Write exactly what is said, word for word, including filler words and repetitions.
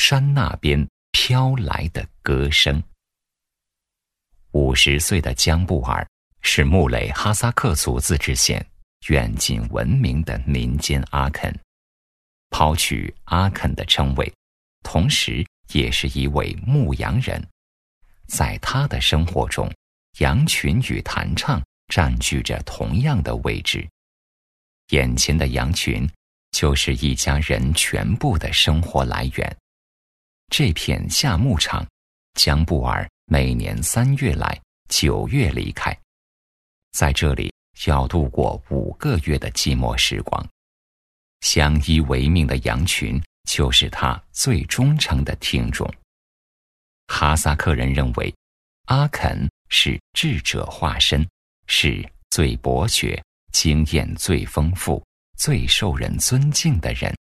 山那边飘来的歌声。五十岁的江布尔是木垒哈萨克族自治县远近闻名的民间阿肯，抛去阿肯的称谓，同时也是一位牧羊人。在他的生活中，羊群与弹唱占据着同样的位置。眼前的羊群就是一家人全部的生活来源。这片夏牧场，江布尔每年三月来，九月离开，在这里要度过五个月的寂寞时光。相依为命的羊群就是他最忠诚的听众。哈萨克人认为，阿肯是智者化身，是最博学、经验最丰富、最受人尊敬的人。